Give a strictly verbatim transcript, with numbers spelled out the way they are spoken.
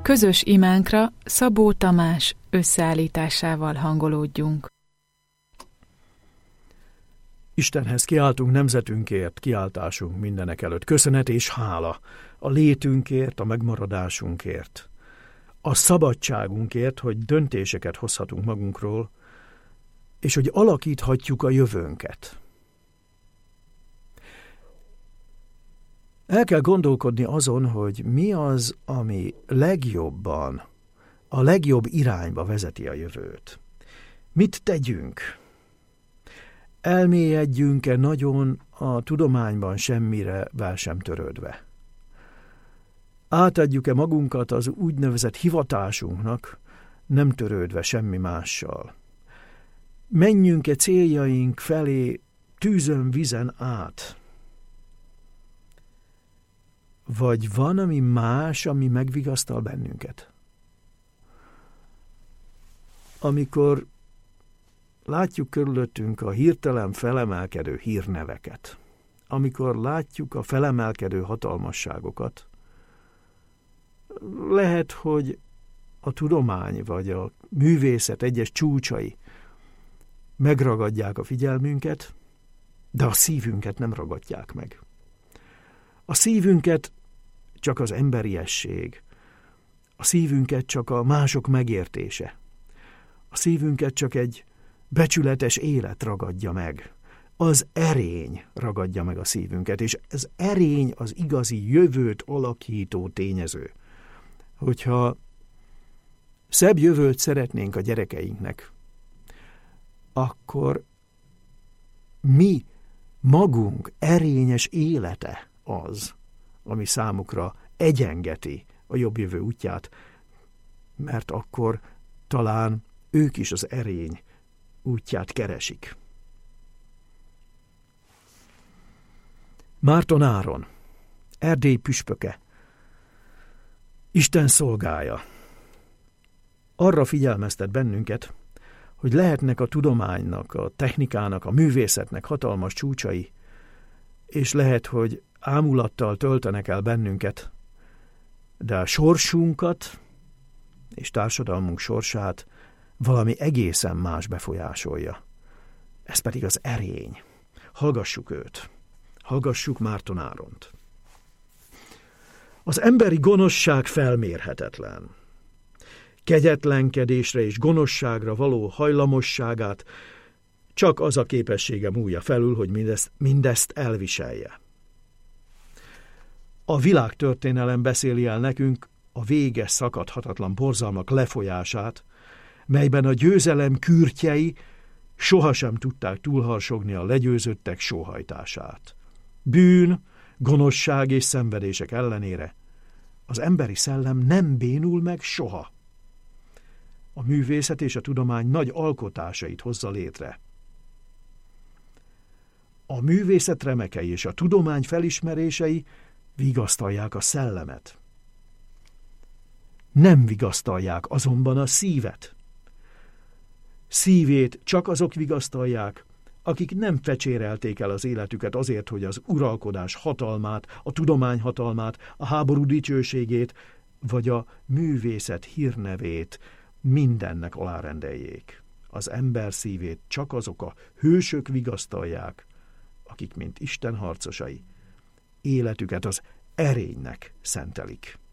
Közös imánkra Szabó Tamás összeállításával hangolódjunk. Istenhez kiáltunk nemzetünkért, kiáltásunk mindenek előtt. Köszönet és hála a létünkért, a megmaradásunkért, a szabadságunkért, hogy döntéseket hozhatunk magunkról, és hogy alakíthatjuk a jövőnket. El kell gondolkodni azon, hogy mi az, ami legjobban, a legjobb irányba vezeti a jövőt. Mit tegyünk? Elmélyedjünk-e nagyon a tudományban semmirevel sem törődve? Átadjuk-e magunkat az úgynevezett hivatásunknak, nem törődve semmi mással? Menjünk-e céljaink felé tűzön, vizen át? Vagy van, ami más, ami megvigasztal bennünket? Amikor látjuk körülöttünk a hirtelen felemelkedő hírneveket, amikor látjuk a felemelkedő hatalmasságokat, lehet, hogy a tudomány vagy a művészet egyes csúcsai megragadják a figyelmünket, de a szívünket nem ragadják meg. A szívünket csak az emberiesség, a szívünket csak a mások megértése, a szívünket csak egy becsületes élet ragadja meg, az erény ragadja meg a szívünket, és ez erény az igazi jövőt alakító tényező. Hogyha szebb jövőt szeretnénk a gyerekeinknek, akkor mi magunk erényes élete az, ami számukra egyengeti a jobb jövő útját, mert akkor talán ők is az erény útját keresik. Márton Áron, Erdély püspöke, Isten szolgája, arra figyelmeztet bennünket, hogy lehetnek a tudománynak, a technikának, a művészetnek hatalmas csúcsai, és lehet, hogy ámulattal töltenek el bennünket, de a sorsunkat és társadalmunk sorsát valami egészen más befolyásolja. Ez pedig az erény. Hallgassuk őt. Hallgassuk Márton Áront. Az emberi gonoszság felmérhetetlen. Kegyetlenkedésre és gonoszságra való hajlamosságát csak az a képessége múlja felül, hogy mindezt, mindezt elviselje. A világtörténelem beszéli el nekünk a véges szakadhatatlan borzalmak lefolyását, melyben a győzelem kürtjei sohasem tudták túlharsogni a legyőzöttek sóhajtását. Bűn, gonoszság és szenvedések ellenére az emberi szellem nem bénul meg soha. A művészet és a tudomány nagy alkotásait hozza létre. A művészet remekei és a tudomány felismerései vigasztalják a szellemet. Nem vigasztalják azonban a szívet. Szívét csak azok vigasztalják, akik nem fecsérelték el az életüket azért, hogy az uralkodás hatalmát, a tudomány hatalmát, a háború dicsőségét, vagy a művészet hírnevét mindennek alárendeljék. Az ember szívét csak azok a hősök vigasztalják, akik, mint Isten harcosai, életüket az erénynek szentelik.